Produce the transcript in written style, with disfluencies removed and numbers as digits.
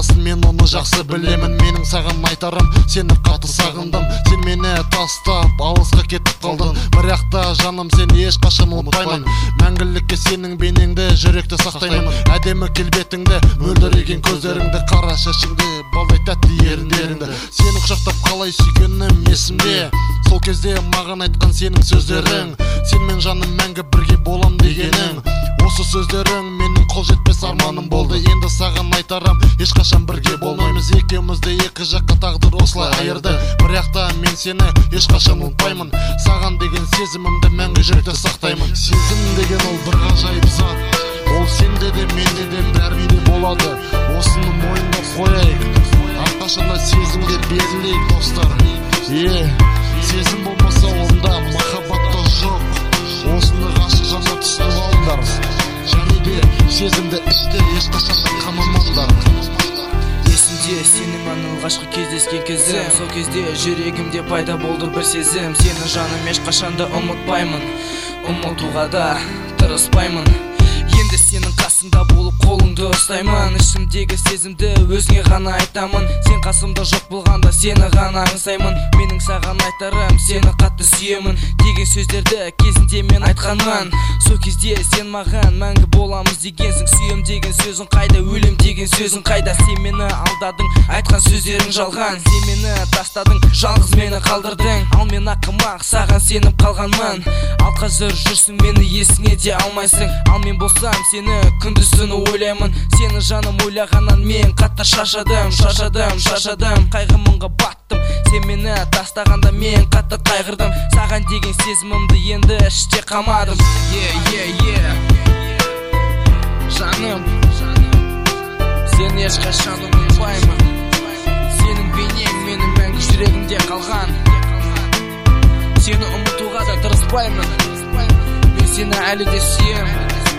қаласын, мен оны жақсы білемін. Менің саған айтарым, сені қатты сағындым. Сен мені тастап алысқа кетіп қалдың, бірақ та жаным сені ешқашан ұмытпаймын. Мәңгілікке сенің бейнеңді жүректе сақтаймын. Әдемі келбетіңді, мөлдіреген көздеріңді, қара шашыңды, балдай тәтті еріндеріңді. Сені құшақтап қалай сүйгенім есімде. Сол кезде маған айтқан сенің сөздерің, сен мен жаным мәңгі бірге болам дегенің. Осы сөздерің менің қол жетпес арманым болды. Енді саған айтарам, ешқашан бірге болмаймыз. Екеумізді екі жаққа тағдыр осылай айырды, бірақ та мен сені ешқашан ұмытпаймын. Саған деген сезімімді мәңгі жүректе сақтаймын. Сезім деген ол бір ғажайып зат, ол сенде де менде де бәрінде болады. Осыны мойындап қояйық, әрқашанда сезімге берілейік достар. Сезім болмаса онда махаббат та жоқ. Осыны ғашық жанға түсініп алыңдар, және де сезімді іште ешқашан қамамаңдар. Есімде сенімен алғашқы кездескен кезім, сол кезде жүрегімде пайда болды бір сезім. Сені жаным ешқашанда ұмытпаймын, ұмытуға да тырыспаймын. Енді сенің қасында болып қолыңды ұстаймын. Ішімдегі сезімді өзіңе ғана айтамын. Сен қасымда жоқ болғанда сені ғана аңсаймын. Менің саған айтарым, сені қатты сүйемін деген сөздерді кезінде мен айтқанмын. Сол кезде сен маған мәңгі боламыз дегенсің. Сүйем деген сөзің қайда, өлем деген сөзің қайда? Сен мені алдадың, айтқан сөздерің жалған. Сен мені тастадың, жалғыз мені қалдырдың. Ал мен ақымақ, саған сеніп қалғанмын. Ал қазір жүрсің, мені есіңе де алмайсың. Ал мен болсам сені күндіз түні ойлаймын. Сені жаным ойлағаннан мен қатты шаршадым. Қайғы мұңға баттым, сен мені тастағанда мен қатты қайғырдым. Саған деген сезімімді енді іште қамадым. Жаным, сені ешқашан ұмытпаймын. Сенің бейнең менің мәңгі жүрегімде қалған. Сені ұмытуға да тырыспаймын. Мен сені әлі де сүйем.